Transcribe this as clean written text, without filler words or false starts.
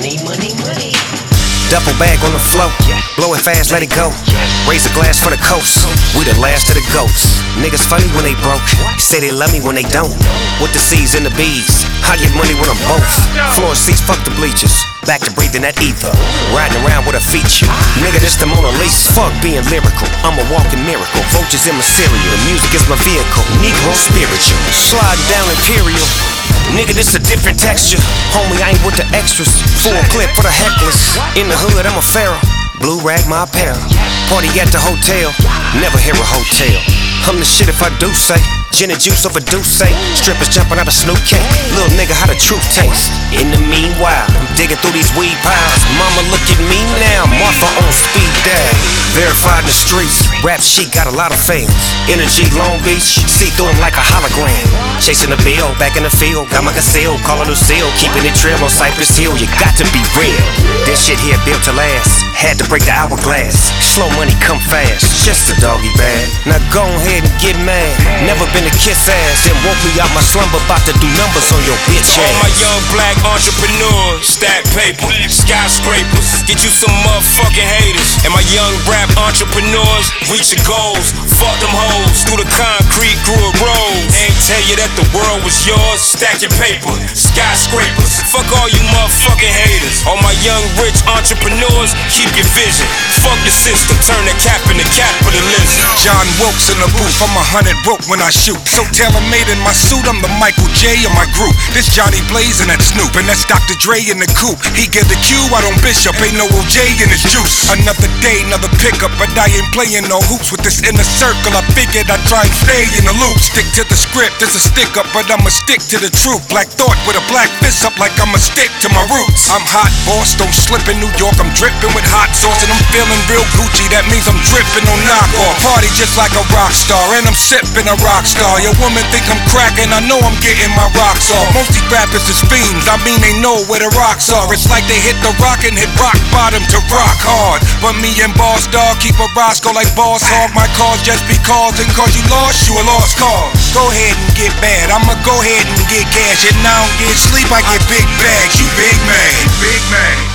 money, money, money. Duffel bag on the floor, blow it fast, let it go. Raise a glass for the coast, we the last of the goats. Niggas funny when they broke, say they love me when they don't. With the C's and the B's, I get money with them both. Floor seats, fuck the bleachers, back to breathing that ether. Riding around with a feature, nigga this the Mona Lisa. Fuck being lyrical, I'm a walking miracle. Vultures in my cereal, the music is my vehicle. Negro spiritual, sliding down Imperial. Nigga, this a different texture. Homie, I ain't with the extras. Full clip for the hecklers. In the hood, I'm a pharaoh. Blue rag my apparel. Party at the hotel. Never hear a hotel. I'm the shit if I do say. Gin and juice over Douce. Strippers jumping out of Snoop Cake. Little nigga, how the truth tastes. In the meanwhile, I'm digging through these weed piles. Mama, look at me now. Martha on speed dial. Verified in the streets. Rap shit got a lot of fans. Energy Long Beach. See through him like a hologram. Chasing the bill, back in the field. Got my Casille, calling Lucille. Keeping it trail on Cypress Hill. You got to be real. This shit here built to last. Had to break the hourglass. Slow money come fast. Just a doggy bag. Now go ahead and get mad. Never been a kiss ass. And woke me out my slumber. About to do numbers on your bitch ass. All my young black entrepreneurs. Stack paper. Skyscrapers. Get you some motherfucking haters. And my young rap entrepreneurs. Reach your goals. Fuck them hoes. Through the concrete, grew a rose. Ain't tell you that the world was yours. Stack your paper. Skyscrapers. Fuck all you motherfucking haters. All my young rich entrepreneurs. Keep your vision. Fuck the system. Turn the cap into capitalism. John Wilkes in the booth. I'm 100 rope when I shoot. So tailor-made in my suit. I'm the Michael J of my group. This Johnny Blaze and that Snoop. And that's Dr. Dre in the coupe. He get the cue. I don't Bishop. Ain't no OJ in his juice. Another day, another pickup. But I ain't playing no hoops with this inner circle. I figured I'd try and stay in the loop. Stick to the script. There's a stick up. But I'ma stick to the truth. Black thought with a black fist up. Like I'ma stick to my roots. I'm hot, boss. Don't slip in New York. I'm dripping with hot sauce. And I'm feeling real Gucci. That means I'm dripping on knockoff. Party just like a rock star. And I'm sipping a rock star. Your woman think I'm cracking. I know I'm getting my rocks off. Most these rappers is fiends. I mean they know where the rocks are. It's like they hit the rock and hit rock bottom to rock hard. But me and Boss Dog keep a Roscoe like Boss Hog. My cars just because. And cause you lost, you a lost cause. Go ahead and get bad. I'ma go ahead and get cash. And I don't get sleep, I get big bags. You big man. Big man.